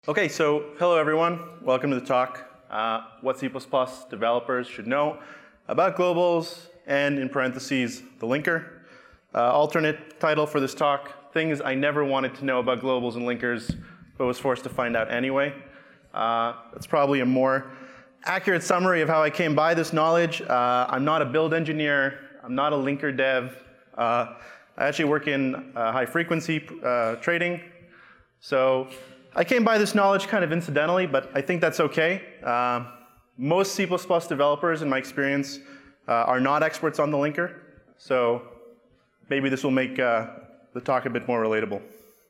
Okay, so hello everyone. Welcome to the talk, what C++ developers should know about globals and, in parentheses, the linker. Alternate title for this talk, things I never wanted to know about globals and linkers, but was forced to find out anyway. That's probably a more accurate summary of how I came by this knowledge. I'm not a build engineer. I'm not a linker dev. I actually work in high-frequency trading. So I came by this knowledge kind of incidentally, but I think that's okay. Most C++ developers, in my experience, are not experts on the linker. So maybe this will make the talk a bit more relatable.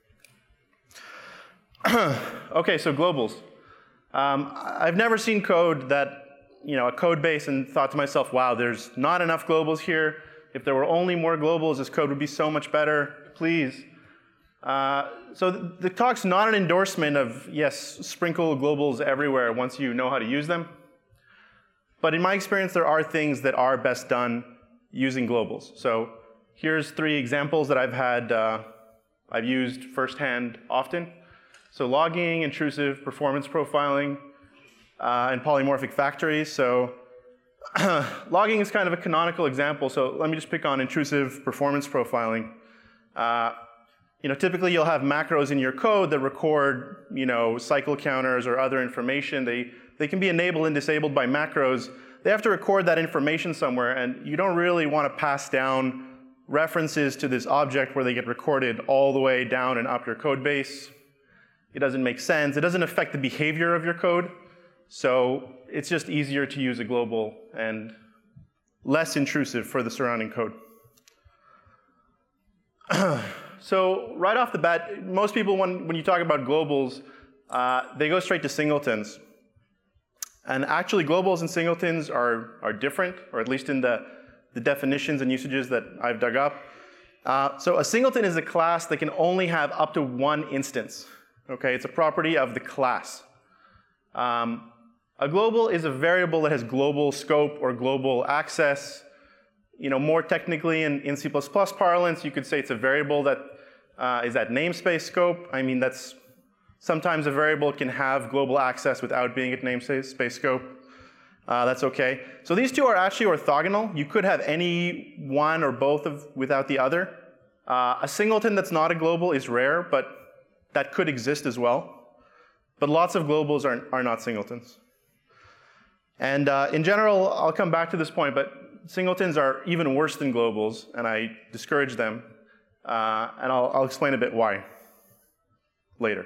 Okay, so globals. I've never seen code that, a code base and thought to myself, wow, there's not enough globals here. If there were only more globals, this code would be so much better. Please. So the talk's not an endorsement of, yes, sprinkle globals everywhere once you know how to use them. But in my experience, there are things that are best done using globals. So here's 3 examples that I've used firsthand often. So logging, intrusive performance profiling, and polymorphic factories. So logging is kind of a canonical example. So let me just pick on intrusive performance profiling. Typically you'll have macros in your code that record, cycle counters or other information. They can be enabled and disabled by macros. They have to record that information somewhere, and you don't really want to pass down references to this object where they get recorded all the way down and up your code base. It doesn't make sense. It doesn't affect the behavior of your code. So it's just easier to use a global and less intrusive for the surrounding code. So right off the bat, most people, when you talk about globals, they go straight to singletons. And actually, globals and singletons are different, or at least in the definitions and usages that I've dug up. So a singleton is a class that can only have up to 1 instance. Okay, it's a property of the class. A global is a variable that has global scope or global access. More technically in C++ parlance, you could say it's a variable that is at namespace scope. I mean, that's sometimes a variable can have global access without being at namespace scope. That's okay. So these two are actually orthogonal. You could have any one or both without the other. A singleton that's not a global is rare, but that could exist as well. But lots of globals are not singletons. And in general, I'll come back to this point, but singletons are even worse than globals, and I discourage them. And I'll explain a bit why later.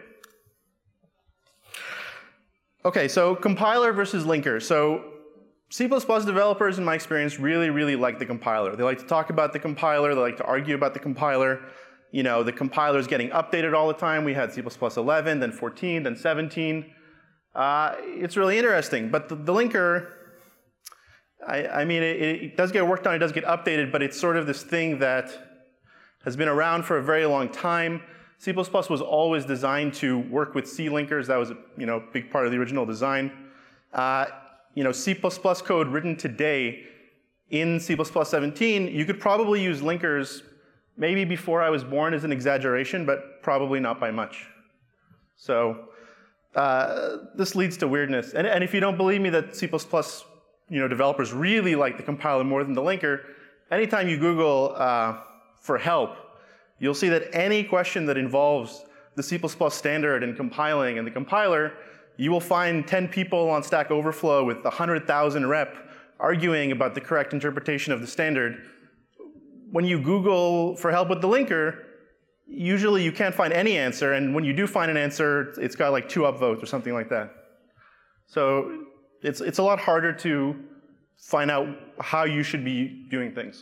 Okay, so compiler versus linker. So C++ developers, in my experience, really, really like the compiler. They like to talk about the compiler. They like to argue about the compiler. The compiler is getting updated all the time. We had C++ 11, then 14, then 17. It's really interesting. But the linker, I mean, it does get worked on. It does get updated. But it's sort of this thing that has been around for a very long time. C++ was always designed to work with C linkers. That was a big part of the original design. C++ code written today in C++ 17, you could probably use linkers maybe before I was born is an exaggeration, but probably not by much. So this leads to weirdness. And if you don't believe me that C++ developers really like the compiler more than the linker, anytime you Google for help, you'll see that any question that involves the C++ standard and compiling and the compiler, you will find 10 people on Stack Overflow with 100,000 rep arguing about the correct interpretation of the standard. When you Google for help with the linker, usually you can't find any answer, and when you do find an answer, it's got like 2 upvotes or something like that. So it's a lot harder to find out how you should be doing things.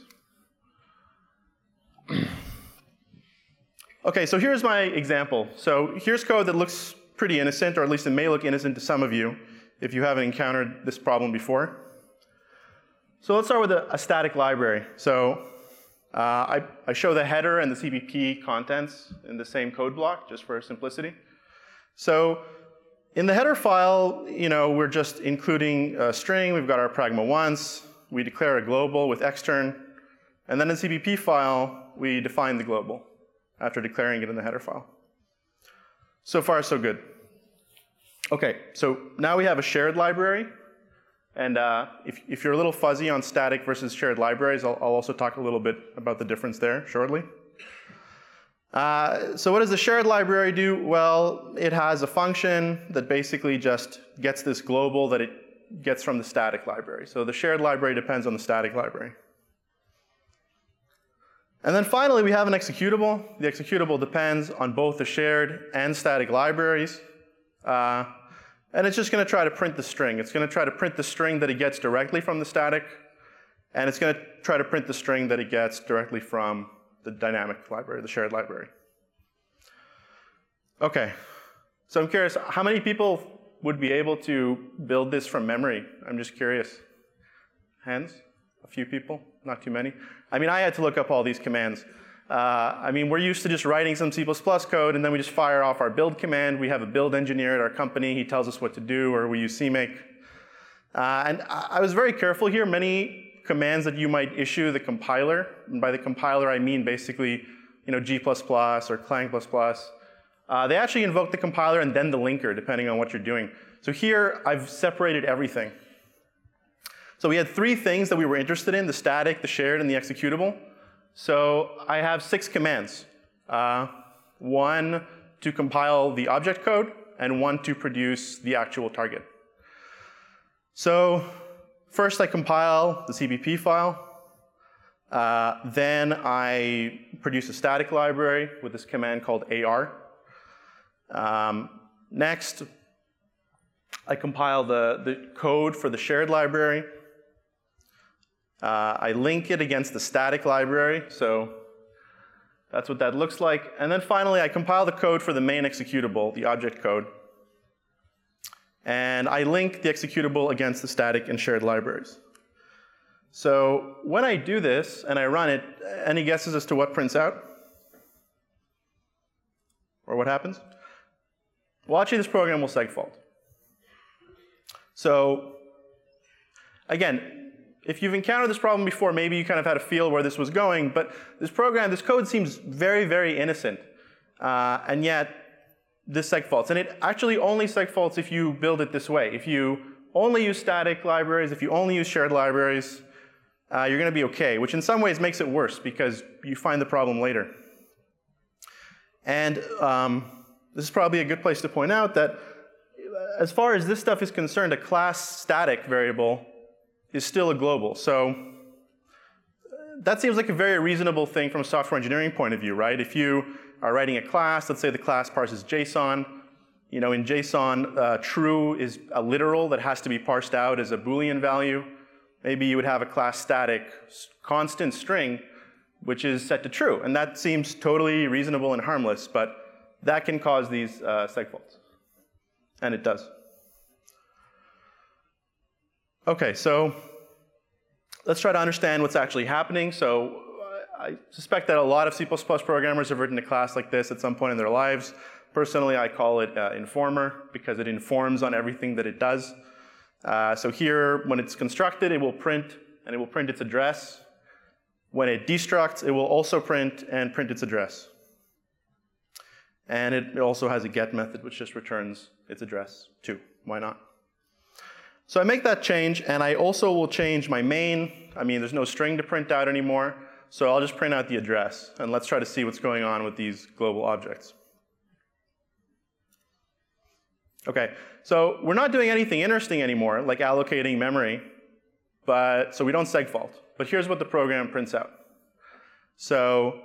Okay, so here's my example. So here's code that looks pretty innocent, or at least it may look innocent to some of you if you haven't encountered this problem before. So let's start with a static library. So I show the header and the CPP contents in the same code block, just for simplicity. So in the header file, we're just including a string. We've got our pragma once. We declare a global with extern. And then in the CPP file, we define the global after declaring it in the header file. So far, so good. Okay, so now we have a shared library. And if you're a little fuzzy on static versus shared libraries, I'll also talk a little bit about the difference there shortly. So what does the shared library do? Well, it has a function that basically just gets this global that it gets from the static library. So the shared library depends on the static library. And then finally, we have an executable. The executable depends on both the shared and static libraries. And it's just going to try to print the string. It's going to try to print the string that it gets directly from the static, and it's going to try to print the string that it gets directly from the dynamic library, the shared library. Okay, so I'm curious, how many people would be able to build this from memory? I'm just curious. Hands? A few people? Not too many? I mean, I had to look up all these commands. I mean, we're used to just writing some C++ code, and then we just fire off our build command. We have a build engineer at our company. He tells us what to do, or we use CMake. And I was very careful here. Many commands that you might issue the compiler, and by the compiler I mean basically G++ or Clang++, they actually invoke the compiler and then the linker, depending on what you're doing. So here, I've separated everything. So we had 3 things that we were interested in: the static, the shared, and the executable. So I have 6 commands. 1 to compile the object code, and 1 to produce the actual target. So first I compile the CBP file. Then I produce a static library with this command called AR. Next, I compile the code for the shared library. I link it against the static library, so that's what that looks like. And then finally, I compile the code for the main executable, the object code. And I link the executable against the static and shared libraries. So when I do this and I run it, any guesses as to what prints out? Or what happens? Well, actually, this program will segfault. So again, if you've encountered this problem before, maybe you kind of had a feel where this was going, but this code seems very, very innocent. And yet, this segfaults. And it actually only segfaults if you build it this way. If you only use static libraries, if you only use shared libraries, you're going to be okay, which in some ways makes it worse because you find the problem later. And this is probably a good place to point out that as far as this stuff is concerned, a class static variable is still a global. So that seems like a very reasonable thing from a software engineering point of view, right? If you are writing a class, let's say the class parses JSON. In JSON, true is a literal that has to be parsed out as a Boolean value. Maybe you would have a class static constant string, which is set to true. And that seems totally reasonable and harmless, but that can cause these segfaults. And it does. Okay, so let's try to understand what's actually happening. So I suspect that a lot of C++ programmers have written a class like this at some point in their lives. Personally, I call it informer because it informs on everything that it does. So here, when it's constructed, it will print, and it will print its address. When it destructs, it will also print and print its address. And it also has a get method, which just returns its address too. Why not? So I make that change, and I also will change my main. I mean, there's no string to print out anymore, so I'll just print out the address. And let's try to see what's going on with these global objects. Okay, so we're not doing anything interesting anymore, like allocating memory, so we don't segfault. But here's what the program prints out. So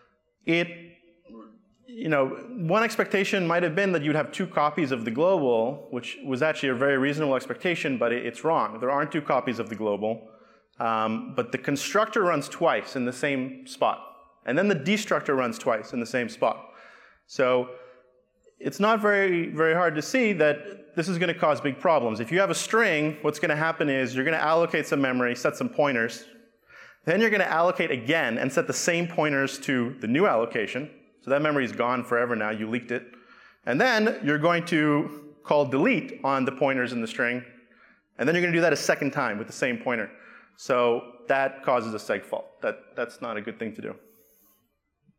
one expectation might have been that you'd have 2 copies of the global, which was actually a very reasonable expectation, but it's wrong. There aren't 2 copies of the global. But the constructor runs twice in the same spot. And then the destructor runs twice in the same spot. So it's not very, very hard to see that this is going to cause big problems. If you have a string, what's going to happen is you're going to allocate some memory, set some pointers. Then you're going to allocate again and set the same pointers to the new allocation. So that memory is gone forever now. You leaked it. And then you're going to call delete on the pointers in the string. And then you're going to do that a second time with the same pointer. So that causes a segfault. That's not a good thing to do.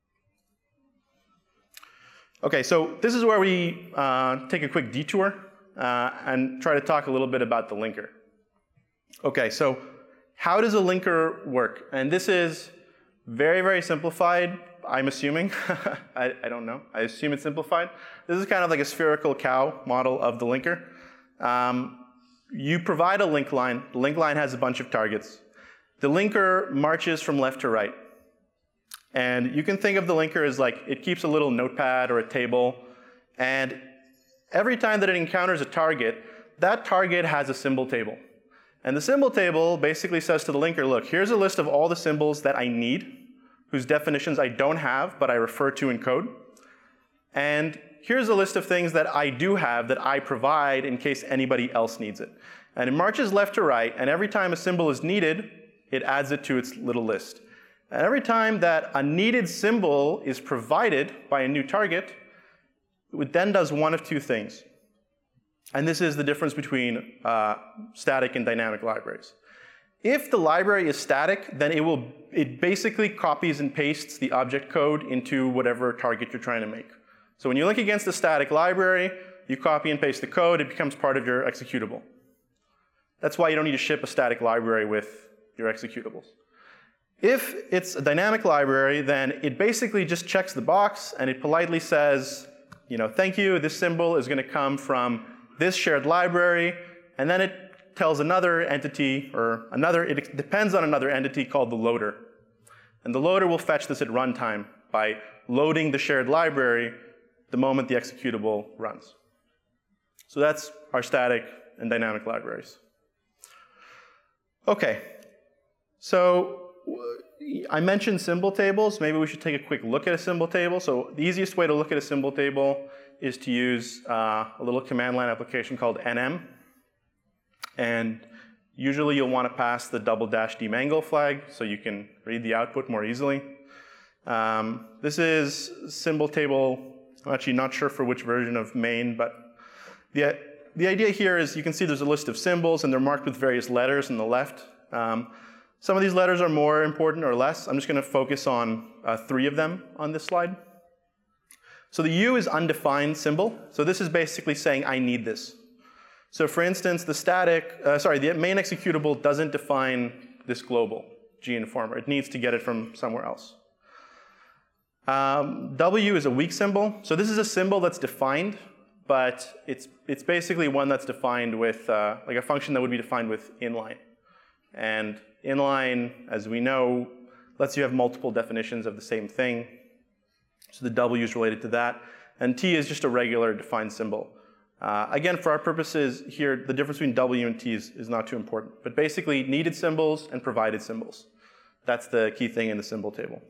Okay, so this is where we take a quick detour. and try to talk a little bit about the linker. Okay, so how does a linker work? And this is very, very simplified, I'm assuming. I don't know. I assume it's simplified. This is kind of like a spherical cow model of the linker. You provide a link line. The link line has a bunch of targets. The linker marches from left to right. And you can think of the linker as like it keeps a little notepad or a table. And every time that it encounters a target, that target has a symbol table. And the symbol table basically says to the linker, look, here's a list of all the symbols that I need, whose definitions I don't have, but I refer to in code. And here's a list of things that I do have that I provide in case anybody else needs it. And it marches left to right, and every time a symbol is needed, it adds it to its little list. And every time that a needed symbol is provided by a new target, it then does one of two things. And this is the difference between static and dynamic libraries. If the library is static, then it basically copies and pastes the object code into whatever target you're trying to make. So when you link against a static library, you copy and paste the code, it becomes part of your executable. That's why you don't need to ship a static library with your executables. If it's a dynamic library, then it basically just checks the box and it politely says, thank you, this symbol is going to come from this shared library, and then it tells another entity, it depends on another entity called the loader. And the loader will fetch this at runtime by loading the shared library the moment the executable runs. So that's our static and dynamic libraries. Okay, so I mentioned symbol tables. Maybe we should take a quick look at a symbol table. So the easiest way to look at a symbol table is to use a little command line application called nm. And usually you'll want to pass the --demangle flag so you can read the output more easily. This is symbol table. I'm actually not sure for which version of main, but the idea here is you can see there's a list of symbols and they're marked with various letters on the left. Some of these letters are more important or less. I'm just going to focus on 3 of them on this slide. So the U is undefined symbol. So this is basically saying I need this. So for instance, the main executable doesn't define this globalginformer. It needs to get it from somewhere else. W is a weak symbol. So this is a symbol that's defined, but it's basically one that's defined with like a function that would be defined with inline. And inline, as we know, lets you have multiple definitions of the same thing. So the W is related to that. And T is just a regular defined symbol. Again, for our purposes here, the difference between W and T is not too important. But basically, needed symbols and provided symbols. That's the key thing in the symbol table.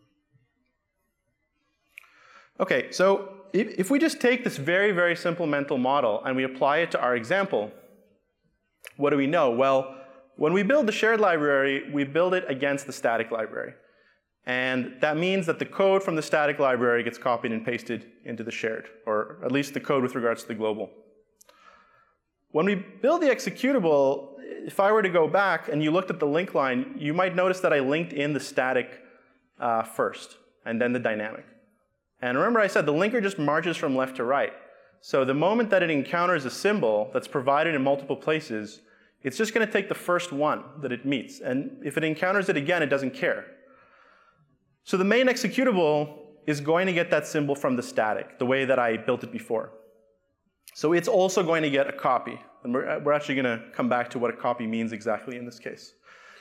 Okay, so if we just take this very, very simple mental model and we apply it to our example, what do we know? Well, when we build the shared library, we build it against the static library. And that means that the code from the static library gets copied and pasted into the shared, or at least the code with regards to the global. When we build the executable, if I were to go back and you looked at the link line, you might notice that I linked in the static first, and then the dynamic. And remember I said the linker just marches from left to right. So the moment that it encounters a symbol that's provided in multiple places, it's just going to take the first one that it meets. And if it encounters it again, it doesn't care. So the main executable is going to get that symbol from the static, the way that I built it before. So it's also going to get a copy. And we're actually going to come back to what a copy means exactly in this case.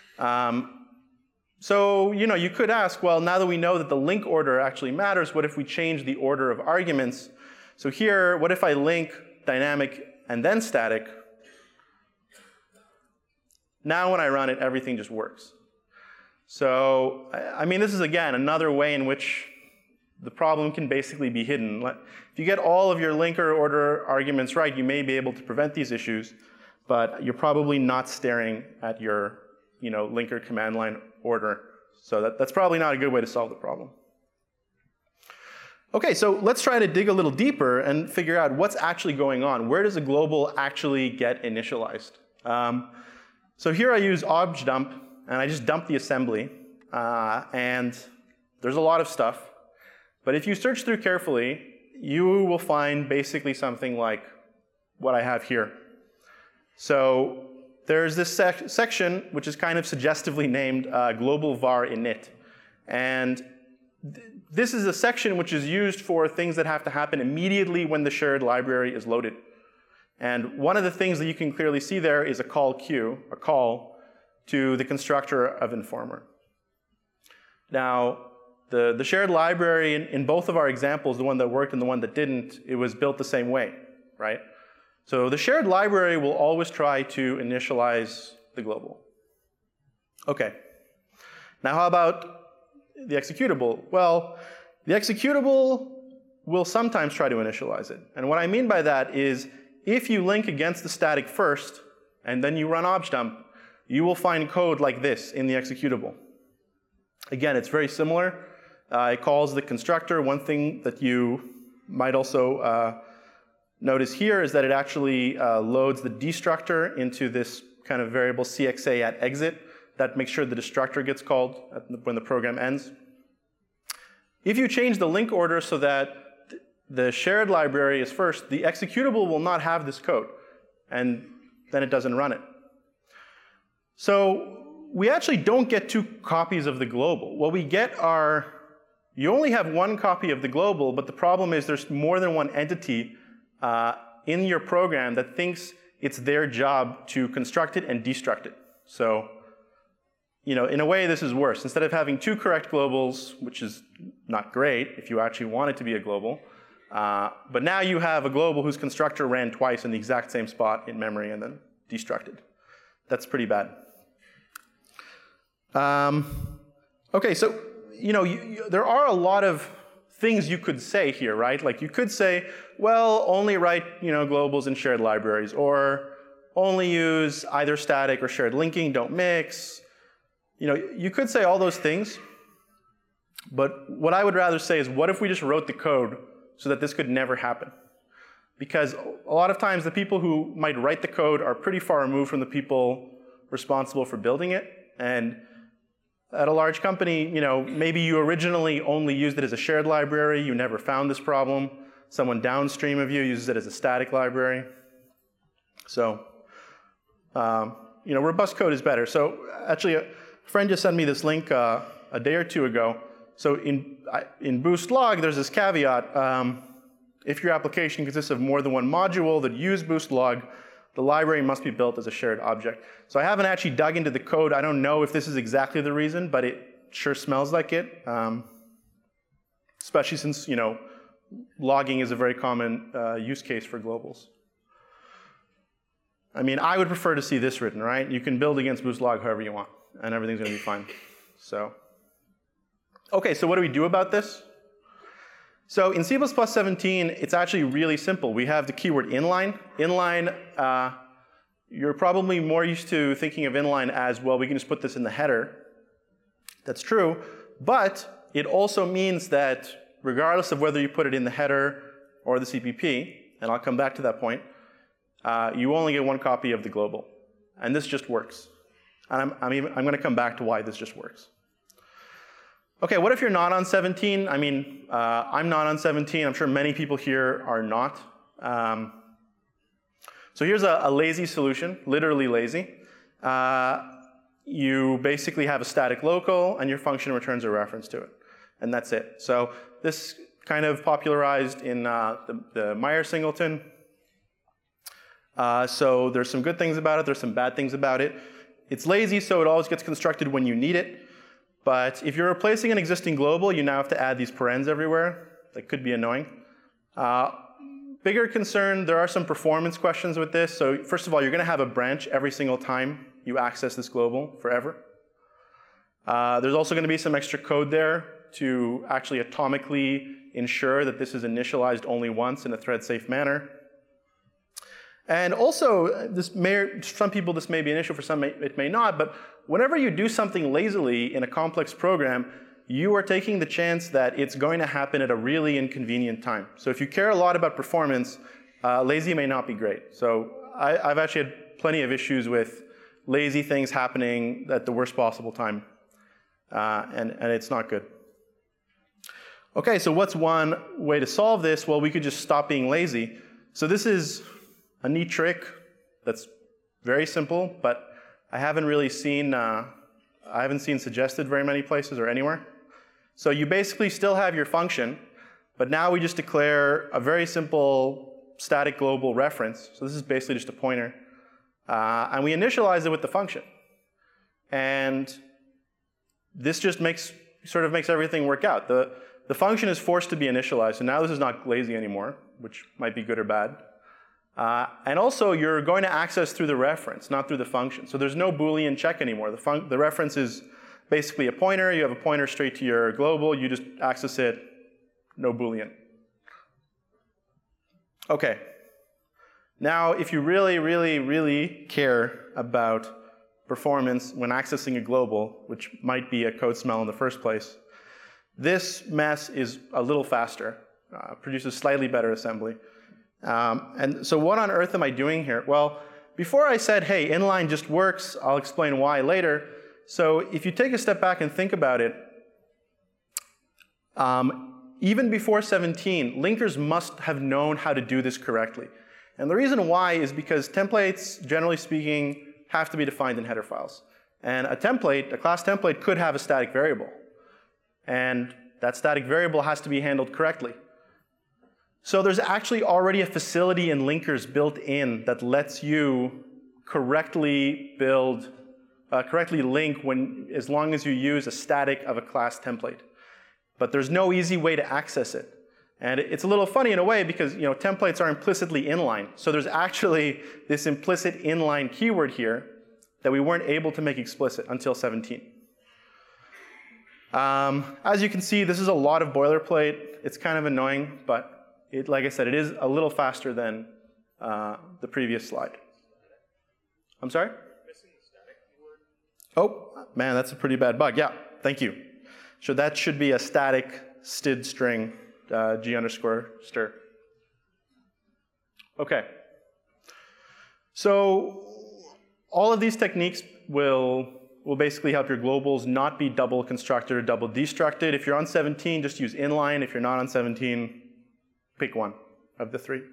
So you could ask, well, now that we know that the link order actually matters, what if we change the order of arguments? So here, what if I link dynamic and then static? Now when I run it, everything just works. So, I mean, this is, again, another way in which the problem can basically be hidden. If you get all of your linker order arguments right, you may be able to prevent these issues, but you're probably not staring at your linker command line order. So that's probably not a good way to solve the problem. Okay, so let's try to dig a little deeper and figure out what's actually going on. Where does a global actually get initialized? So here I use objdump, and I just dump the assembly, and there's a lot of stuff. But if you search through carefully, you will find basically something like what I have here. So there's this section which is kind of suggestively named global var init. And this is a section which is used for things that have to happen immediately when the shared library is loaded. And one of the things that you can clearly see there is a call queue, a call to the constructor of Informer. Now, the shared library in both of our examples, the one that worked and the one that didn't, it was built the same way, right? So the shared library will always try to initialize the global. Okay. Now how about the executable? Well, the executable will sometimes try to initialize it. And what I mean by that is if you link against the static first and then you run objdump, you will find code like this in the executable. Again, it's very similar. It calls the constructor. One thing that you might also notice here is that it actually loads the destructor into this kind of variable cxa at exit. That makes sure the destructor gets called when the program ends. If you change the link order so that the shared library is first, the executable will not have this code, and then it doesn't run it. So we actually don't get two copies of the global. What we get are, you only have one copy of the global, but the problem is there's more than one entity in your program that thinks it's their job to construct it and destruct it. So, you know, in a way, this is worse. Instead of having two correct globals, which is not great if you actually want it to be a global, but now you have a global whose constructor ran twice in the exact same spot in memory and then destructed. That's pretty bad. Okay, so, you know, there are a lot of things you could say here, right? Like you could say, well, only write, you know, globals in shared libraries, or only use either static or shared linking, don't mix. You know, you could say all those things, but what I would rather say is, what if we just wrote the code so that this could never happen? Because a lot of times the people who might write the code are pretty far removed from the people responsible for building it. And at a large company, you know, maybe you originally only used it as a shared library, you never found this problem. Someone downstream of you uses it as a static library. So, you know, robust code is better. So actually, a friend just sent me this link a day or two ago. So in Boost Log, there's this caveat. If your application consists of more than one module that use Boost Log, the library must be built as a shared object. So I haven't actually dug into the code. I don't know if this is exactly the reason, but it sure smells like it. Especially since, you know, logging is a very common use case for globals. I mean, I would prefer to see this written, right? You can build against Boost Log however you want, and everything's going to be fine. So, okay, so what do we do about this? So in C++17, it's actually really simple. We have the keyword inline. Inline, you're probably more used to thinking of inline as, well, we can just put this in the header. That's true, but it also means that regardless of whether you put it in the header or the CPP, and I'll come back to that point, you only get one copy of the global. And this just works. And I'm going to come back to why this just works. Okay, what if you're not on 17? I mean, I'm not on 17. I'm sure many people here are not. So here's a lazy solution, literally lazy. You basically have a static local, and your function returns a reference to it. And that's it. So this kind of popularized in the Meyer singleton. So there's some good things about it. There's some bad things about it. It's lazy, so it always gets constructed when you need it. But if you're replacing an existing global, you now have to add these parens everywhere. That could be annoying. Bigger concern, there are some performance questions with this. So first of all, you're going to have a branch every single time you access this global forever. There's also going to be some extra code there to actually atomically ensure that this is initialized only once in a thread-safe manner. And also, some people this may be an issue, for some it may not, but whenever you do something lazily in a complex program, you are taking the chance that it's going to happen at a really inconvenient time. So if you care a lot about performance, lazy may not be great. So I've actually had plenty of issues with lazy things happening at the worst possible time, and it's not good. Okay, so what's one way to solve this? Well, we could just stop being lazy. So this is a neat trick that's very simple, but I haven't seen suggested very many places or anywhere. So you basically still have your function, but now we just declare a very simple static global reference. So this is basically just a pointer. And we initialize it with the function. And this just sort of makes everything work out. The function is forced to be initialized, so now this is not lazy anymore, which might be good or bad. And also, you're going to access through the reference, not through the function. So there's no Boolean check anymore. The reference is basically a pointer. You have a pointer straight to your global. You just access it, no Boolean. OK. Now, if you really, really, really care about performance when accessing a global, which might be a code smell in the first place, this mess is a little faster, produces slightly better assembly. And so what on earth am I doing here? Well, before I said, hey, inline just works, I'll explain why later. So if you take a step back and think about it, even before 17, linkers must have known how to do this correctly. And the reason why is because templates, generally speaking, have to be defined in header files. And a class template could have a static variable. And that static variable has to be handled correctly. So there's actually already a facility in linkers built in that lets you correctly link as long as you use a static of a class template. But there's no easy way to access it. And it's a little funny in a way because templates are implicitly inline. So there's actually this implicit inline keyword here that we weren't able to make explicit until 17. As you can see, this is a lot of boilerplate. It's kind of annoying, but like I said, it is a little faster than the previous slide. I'm sorry? Missing the static keyword. Oh, man, that's a pretty bad bug. Yeah, thank you. So that should be a static std string, g_stir. OK. So all of these techniques will basically help your globals not be double constructed or double destructed. If you're on 17, just use inline. If you're not on 17, pick one of the three.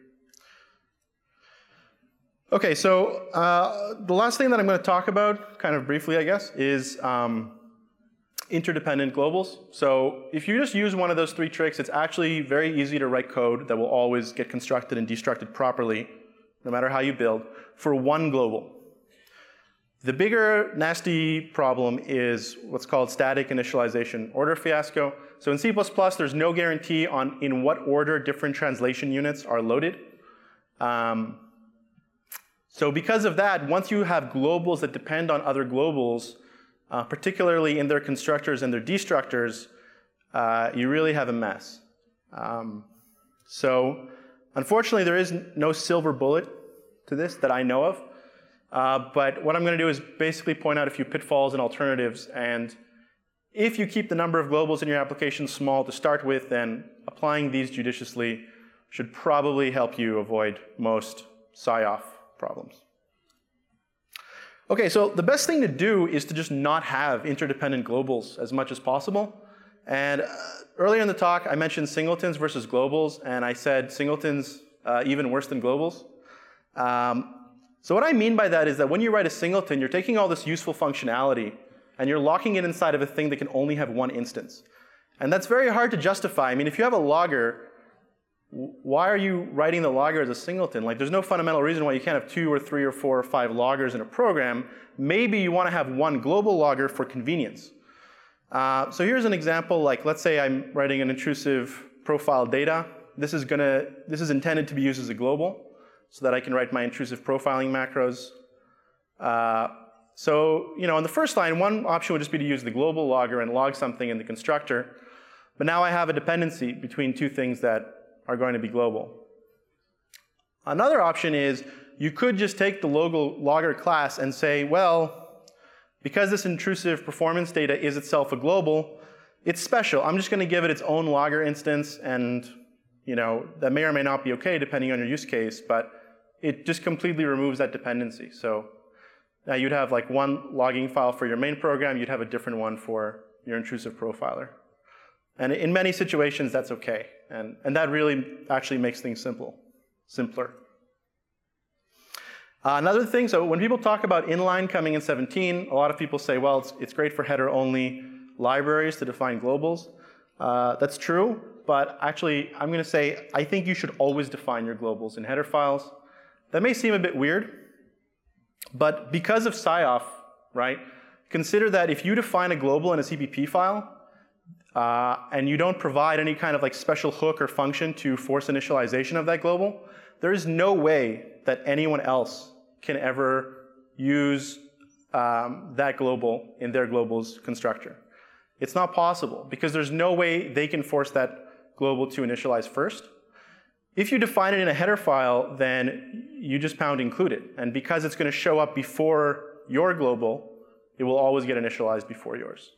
OK, so the last thing that I'm going to talk about, kind of briefly, I guess, is interdependent globals. So if you just use one of those three tricks, it's actually very easy to write code that will always get constructed and destructed properly, no matter how you build, for one global. The bigger, nasty problem is what's called static initialization order fiasco. So in C++, there's no guarantee on in what order different translation units are loaded. So because of that, once you have globals that depend on other globals, particularly in their constructors and their destructors, you really have a mess. So unfortunately, there is no silver bullet to this that I know of. But what I'm going to do is basically point out a few pitfalls and alternatives. And if you keep the number of globals in your application small to start with, then applying these judiciously should probably help you avoid most SIOF problems. OK, so the best thing to do is to just not have interdependent globals as much as possible. And earlier in the talk, I mentioned singletons versus globals. And I said singletons even worse than globals. So what I mean by that is that when you write a singleton, you're taking all this useful functionality, and you're locking it inside of a thing that can only have one instance. And that's very hard to justify. I mean, if you have a logger, why are you writing the logger as a singleton? Like, there's no fundamental reason why you can't have 2 or 3 or 4 or 5 loggers in a program. Maybe you want to have one global logger for convenience. So here's an example. Like, let's say I'm writing an intrusive profile data. This is intended to be used as a global, so that I can write my intrusive profiling macros. So, on the first line, one option would just be to use the global logger and log something in the constructor. But now I have a dependency between two things that are going to be global. Another option is you could just take the logger class and say, well, because this intrusive performance data is itself a global, it's special. I'm just going to give it its own logger instance, and that may or may not be OK depending on your use case, but it just completely removes that dependency. So now you'd have like one logging file for your main program, you'd have a different one for your intrusive profiler. And in many situations, that's OK. And that really actually makes things simpler. Another thing, so when people talk about inline coming in 17, a lot of people say, well, it's great for header-only libraries to define globals. That's true, but actually, I'm going to say, I think you should always define your globals in header files. That may seem a bit weird, but because of SciOff, right, consider that if you define a global in a CPP file, and you don't provide any kind of like special hook or function to force initialization of that global, there is no way that anyone else can ever use that global in their globals constructor. It's not possible because there's no way they can force that global to initialize first. If you define it in a header file, then you just pound include it. And because it's going to show up before your global, it will always get initialized before yours.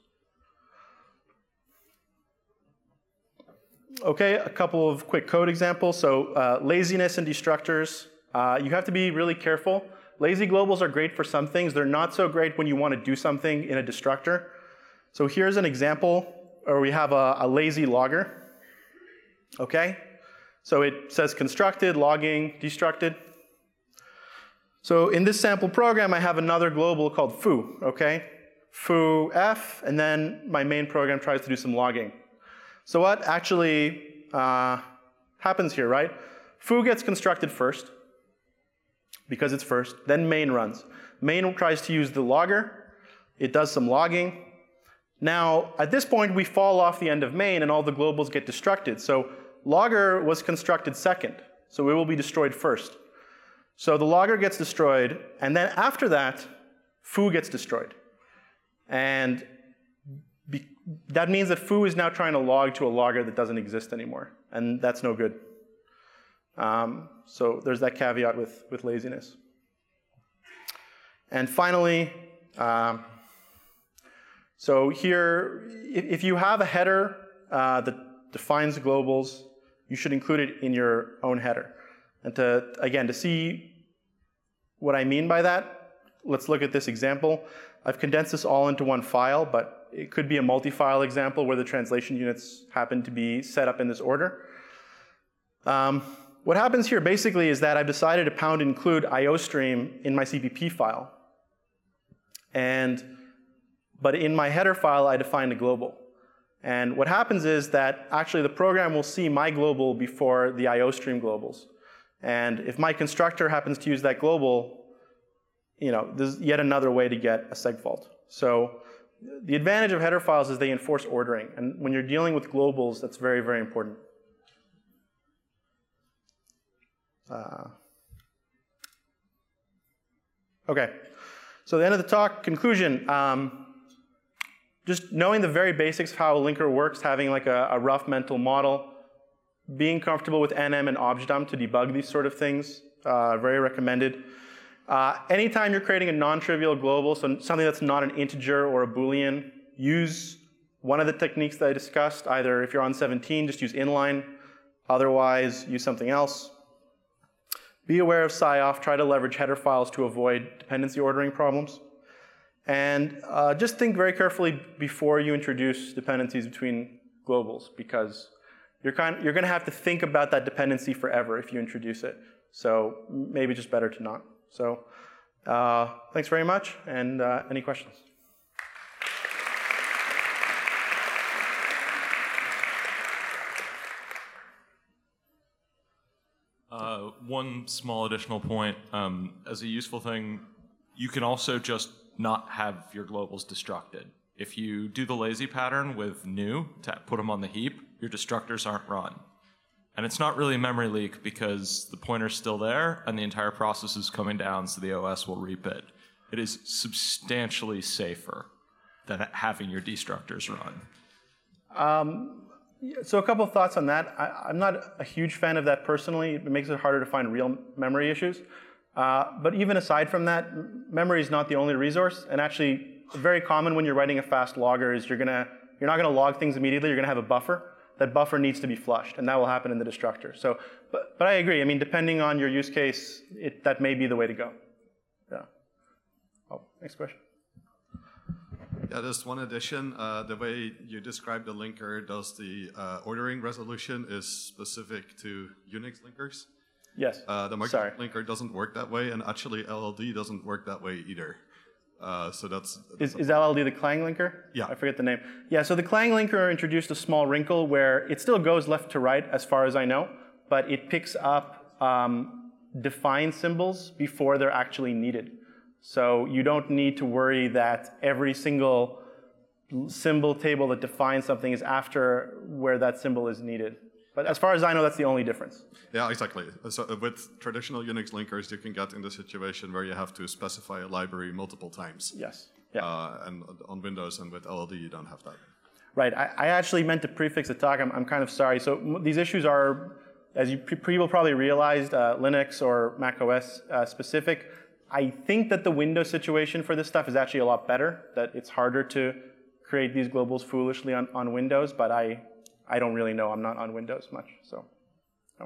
Okay, a couple of quick code examples. So laziness and destructors. You have to be really careful. Lazy globals are great for some things. They're not so great when you want to do something in a destructor. So here's an example where we have a lazy logger. Okay? So it says constructed, logging, destructed. So in this sample program, I have another global called foo, okay? Foo f, and then my main program tries to do some logging. So what actually happens here, right? Foo gets constructed first, because it's first, then main runs. Main tries to use the logger, it does some logging. Now, at this point, we fall off the end of main and all the globals get destructed. So logger was constructed second, so it will be destroyed first. So the logger gets destroyed, and then after that, foo gets destroyed. And that means that foo is now trying to log to a logger that doesn't exist anymore, and that's no good. So there's that caveat with laziness. And finally, so here, if you have a header that defines globals, you should include it in your own header. And to see what I mean by that, let's look at this example. I've condensed this all into one file, but it could be a multi-file example where the translation units happen to be set up in this order. What happens here basically is that I've decided to pound include IOStream in my CPP file. But in my header file, I defined a global. And what happens is that actually the program will see my global before the IOStream globals. And if my constructor happens to use that global, there's yet another way to get a segfault. So the advantage of header files is they enforce ordering. And when you're dealing with globals, that's very, very important. Okay, so the end of the talk, conclusion. Just knowing the very basics of how a linker works, having like a rough mental model, being comfortable with NM and objdump to debug these sort of things, very recommended. Anytime you're creating a non-trivial global, so something that's not an integer or a Boolean, use one of the techniques that I discussed. Either if you're on 17, just use inline. Otherwise, use something else. Be aware of SciOff. Try to leverage header files to avoid dependency ordering problems. And just think very carefully before you introduce dependencies between globals, because you're going to have to think about that dependency forever if you introduce it. So maybe just better to not. So thanks very much, and any questions? One small additional point, as a useful thing, you can also just not have your globals destructed. If you do the lazy pattern with new to put them on the heap, your destructors aren't run. And it's not really a memory leak because the pointer's still there and the entire process is coming down, so the OS will reap it. It is substantially safer than having your destructors run. So a couple of thoughts on that. I'm not a huge fan of that personally. It makes it harder to find real memory issues. But even aside from that, memory is not the only resource. And actually, very common when you're writing a fast logger is you're not going to log things immediately. You're going to have a buffer. That buffer needs to be flushed, and that will happen in the destructor. So, but I agree. I mean, depending on your use case, that may be the way to go. Yeah. Oh, next question. Yeah, just one addition. The way you describe the linker, does the ordering resolution is specific to Unix linkers? Yes. The Sorry. Microsoft linker doesn't work that way, and actually LLD doesn't work that way either. So that's Is LLD the Clang linker? Yeah. I forget the name. Yeah, so the Clang linker introduced a small wrinkle where it still goes left to right, as far as I know, but it picks up defined symbols before they're actually needed. So you don't need to worry that every single symbol table that defines something is after where that symbol is needed. But as far as I know, that's the only difference. Yeah, exactly. So with traditional Unix linkers, you can get in the situation where you have to specify a library multiple times. Yes. Yeah. And on Windows and with LLD, you don't have that. Right. I actually meant to prefix the talk. I'm kind of sorry. So these issues are, as you people probably realized, Linux or Mac OS specific. I think that the Windows situation for this stuff is actually a lot better, that it's harder to create these globals foolishly on Windows, but I don't really know. I'm not on Windows much, so. No.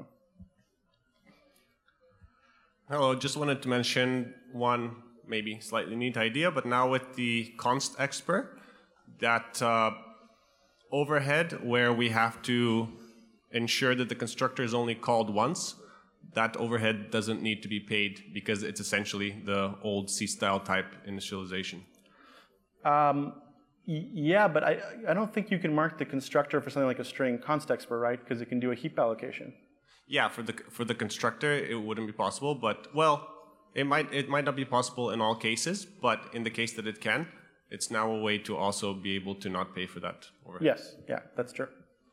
Hello, just wanted to mention one maybe slightly neat idea, but now with the const expert, that overhead where we have to ensure that the constructor is only called once, that overhead doesn't need to be paid because it's essentially the old C-style type initialization. Yeah, but I don't think you can mark the constructor for something like a string const expert, right? Because it can do a heap allocation. Yeah, for the constructor, it wouldn't be possible, but well, it might not be possible in all cases, but in the case that it can, it's now a way to also be able to not pay for that overhead. Yes, yeah, that's true.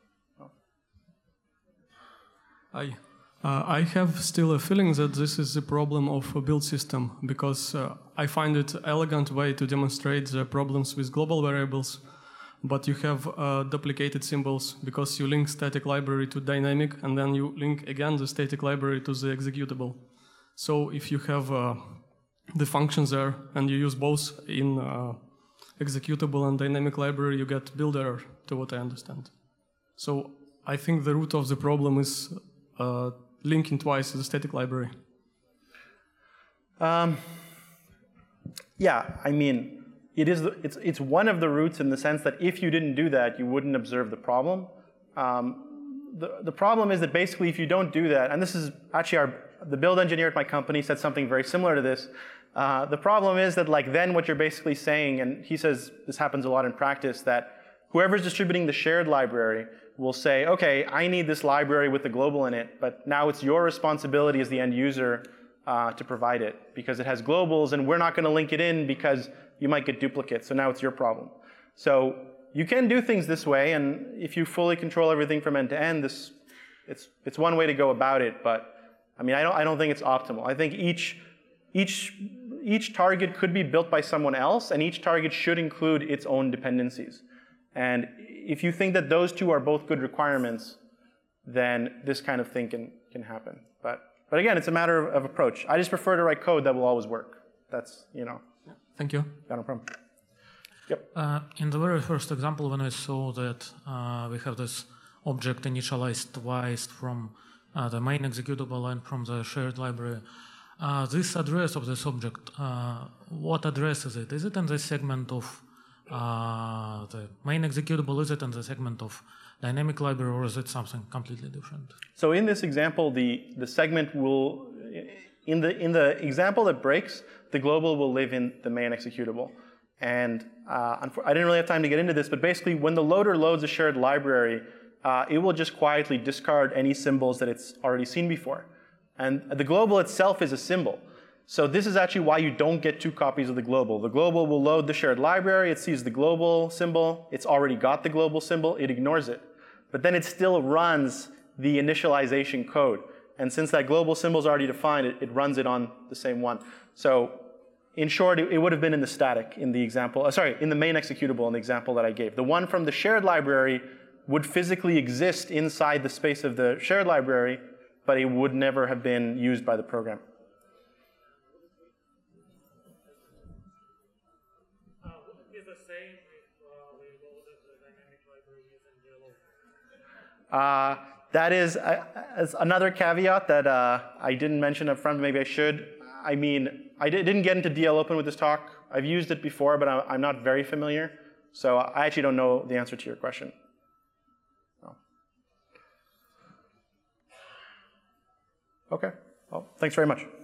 I have still a feeling that this is the problem of a build system, because I find it an elegant way to demonstrate the problems with global variables, but you have duplicated symbols because you link static library to dynamic, and then you link again the static library to the executable. So if you have the functions there and you use both in executable and dynamic library, you get build error, to what I understand. So I think the root of the problem is linking twice to the static library. Yeah, I mean, it's one of the roots in the sense that if you didn't do that, you wouldn't observe the problem. The problem is that basically if you don't do that, and this is actually the build engineer at my company said something very similar to this. The problem is that like then what you're basically saying, and he says this happens a lot in practice, that whoever's distributing the shared library will say, okay, I need this library with the global in it, but now it's your responsibility as the end user to provide it because it has globals and we're not going to link it in because you might get duplicates, so now it's your problem. So you can do things this way, and if you fully control everything from end to end, it's one way to go about it, but I mean, I don't think it's optimal. I think each target could be built by someone else, and each target should include its own dependencies. And if you think that those two are both good requirements, then this kind of thing can happen. But again, it's a matter of approach. I just prefer to write code that will always work. That's, you know. Thank you. Yeah, no problem. Yep. In the very first example, when I saw that we have this object initialized twice from the main executable and from the shared library, this address of this object, what address is it? Is it in the segment of the main executable? Is it in the segment of dynamic library, or is it something completely different? So in this example, the segment will, in the example that breaks, the global will live in the main executable. And I didn't really have time to get into this, but basically when the loader loads a shared library, it will just quietly discard any symbols that it's already seen before. And the global itself is a symbol. So this is actually why you don't get two copies of the global. The global will load the shared library, it sees the global symbol, it's already got the global symbol, it ignores it. But then it still runs the initialization code. And since that global symbol is already defined, it runs it on the same one. So in short, it would have been in the static in the example, in the main executable in the example that I gave. The one from the shared library would physically exist inside the space of the shared library, but it would never have been used by the program. Would it be the same if we loaded the dynamic library using DLO? That is another caveat that I didn't mention up front, maybe I should. I mean, I didn't get into DL Open with this talk. I've used it before, but I'm not very familiar. So I actually don't know the answer to your question. No. Okay. Well, thanks very much.